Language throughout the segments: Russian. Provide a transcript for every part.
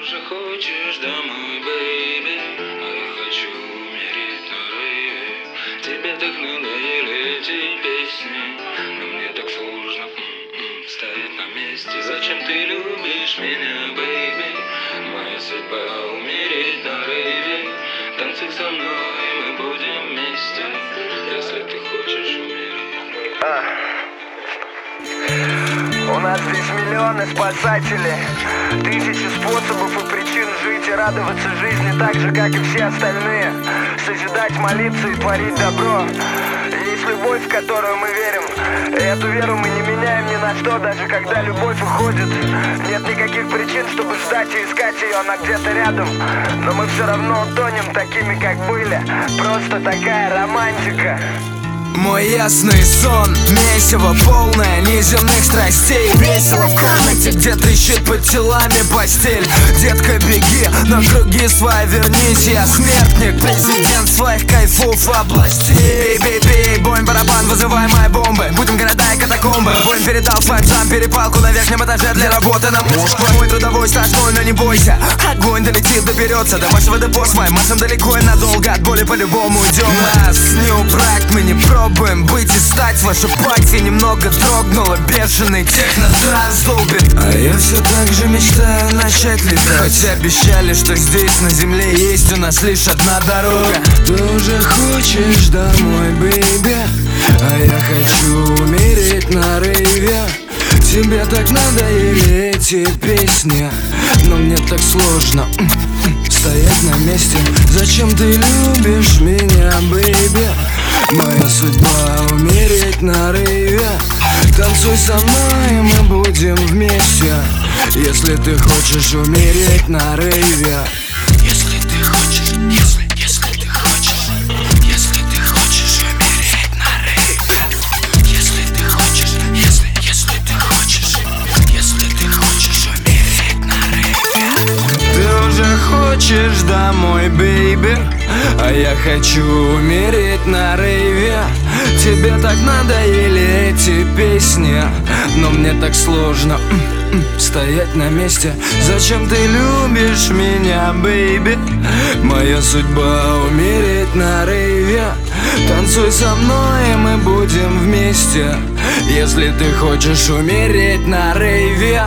уже хочешь домой, бэйби, а я хочу умереть на рейве. Тебе так надоели эти песни, но мне так сложно стоять на месте. Зачем ты любишь меня, бэйби? Моя судьба умереть на рейве. Танцуй со мной, мы будем вместе, если ты хочешь умереть. У нас здесь миллионы спасателей, тысячи способов и причин жить и радоваться жизни так же, как и все остальные. Созидать, молиться и творить добро. Есть любовь, в которую мы верим, и эту веру мы не меняем ни на что, даже когда любовь уходит. Нет никаких причин, чтобы ждать и искать ее, она где-то рядом. Но мы все равно утонем такими, как были. Просто такая романтика. Мой ясный сон, месиво полное неземных страстей. Весело в комнате, где трещит под телами постель. Детка, беги, на круги свои вернись. Я смертник, президент своих кайфов областей. Бей-бей-бей, бомб-барабан, вызывай мои бомбы. Будем города и катакомбы. Воин передал фанзам перепалку на верхнем этаже для работы на мушку. Мой трудовой стаж мой, но не бойся, огонь долетит, доберется до вашего депо с моим массом далеко и надолго. От боли по-любому уйдем. Нас не убрать, мы не пробуем быть и стать. Ваша пати немного дрогнула, бешеный технотранс долбит. А я все так же мечтаю начать летать, хотя обещали, что здесь на земле есть у нас лишь одна дорога. Ты уже хочешь домой, бэйби, а я хочу умереть на рейве. Тебе так надоели эти песни, но мне так сложно стоять на месте. Зачем ты любишь меня, бэйби? Моя судьба умереть на рейве. Танцуй со мной, и мы будем вместе, если ты хочешь умереть на рейве. Если ты хочешь, если ты хочешь, если ты хочешь умереть на рейве. Если ты хочешь, если ты хочешь, если ты хочешь умереть на рейве. Ты уже хочешь домой, бэйби, а я хочу умереть на рейве. Тебе так надоели эти песни, но мне так сложно стоять на месте. Зачем ты любишь меня, бэйби? Моя судьба умереть на рейве. Танцуй со мной, и мы будем вместе, если ты хочешь умереть на рейве.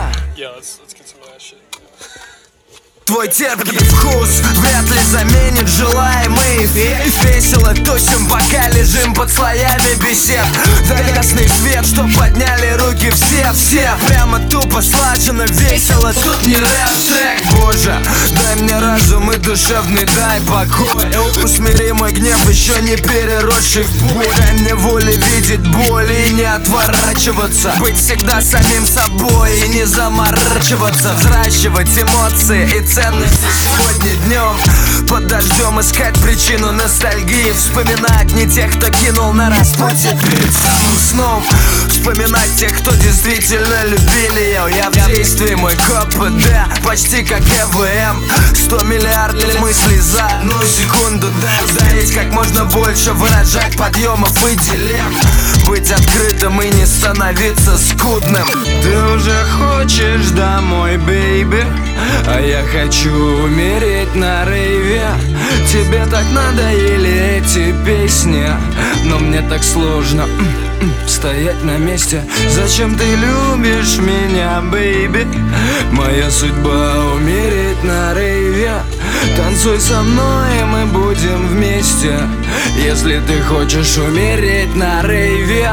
Твой терпкий вкус вряд ли заменит желаемый эффект. Весело тусим, пока лежим под слоями бесед. Да ясный свет, что подняли руки все. Прямо тупо слаженно, весело, тут не рэп-трек. Боже, дай мне разум и душевный дай покой. Усмири мой гнев, еще не переросший в боль. Дай мне воли видеть боль и не отворачиваться. Быть всегда самим собой и не заморачиваться. Взращивать эмоции и ценности сегодня днем. Под дождем искать причину ностальгии. Вспоминать не тех, кто кинул на распутье перед самым сном. Вспоминать тех, кто действительно любили ее. Я в действии, мой КПД почти как ЭВМ. 100 миллиардов мыслей за одну секунду. Дай ударить как можно больше, выражать подъемов и дилемм. Быть открытым и не становиться скудным. Ты уже хочешь домой, бэйби, а я хочу умереть на рейве. Тебе так надоели эти песни, но мне так сложно стоять на месте. Зачем ты любишь меня, бэйби? Моя судьба умереть на рейве. Танцуй со мной, и мы будем вместе, если ты хочешь умереть на рейве.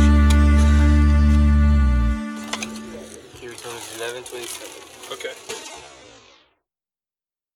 Okay.